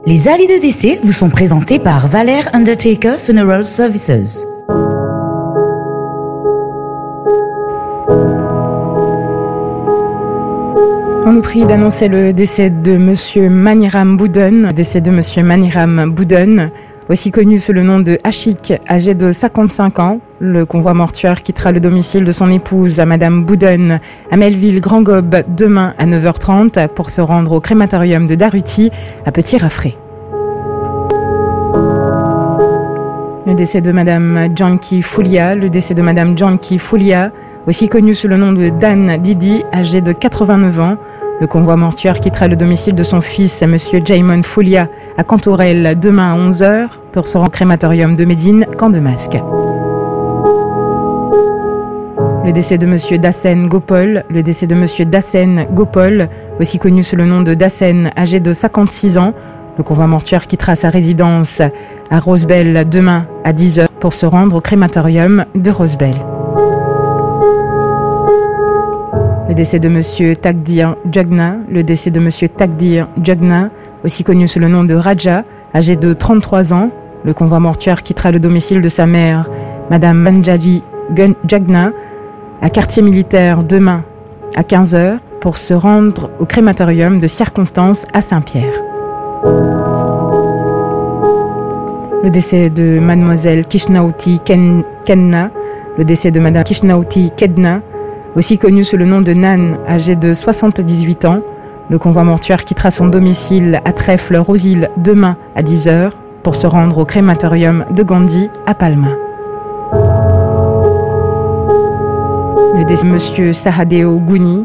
Les avis de décès vous sont présentés par Valère Undertaker Funeral Services. On nous prie d'annoncer le décès de Monsieur Maniram Boudon, aussi connu sous le nom de Achik, âgé de 55 ans. Le convoi mortuaire quittera le domicile de son épouse, Madame Boudon, à Melville-Grand-Gobe, demain à 9h30 pour se rendre au crématorium de Daruti, à Petit-Raffray. Le décès de Madame Janki Foulia, aussi connue sous le nom de Dan Didi, âgé de 89 ans. Le convoi mortuaire quittera le domicile de son fils, Monsieur Jaimon Foulia, à Cantorel, demain à 11h, pour se rendre au crématorium de Médine, Camp de Masque. Le décès de Monsieur Dassen Gopol, aussi connu sous le nom de Dassen, âgé de 56 ans. Le convoi mortuaire quittera sa résidence à Rosebel demain à 10h pour se rendre au crématorium de Rosebel. Le décès de Monsieur Takdir Jagna, aussi connu sous le nom de Raja, âgé de 33 ans. Le convoi mortuaire quittera le domicile de sa mère, Madame Manjali Jagna, à quartier militaire demain à 15h pour se rendre au crématorium de circonstance à Saint-Pierre. Le décès de Mademoiselle Kishnauti Kedna, aussi connue sous le nom de Nan, âgée de 78 ans. Le convoi mortuaire quittera son domicile à Trèfle-Rosil demain à 10h pour se rendre au crématorium de Gandhi à Palma. Le décès de Monsieur Sahadeo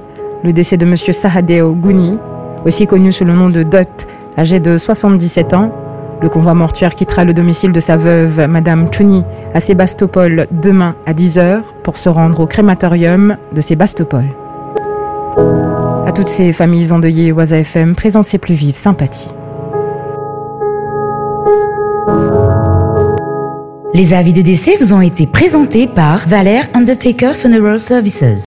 Gouni, aussi connu sous le nom de Dot, âgé de 77 ans. Le convoi mortuaire quittera le domicile de sa veuve, Madame Chouni, à Sébastopol demain à 10h pour se rendre au crématorium de Sébastopol. À toutes ces familles endeuillées, Waza FM présente ses plus vives sympathies. Les avis de décès vous ont été présentés par Valère Undertaker Funeral Services.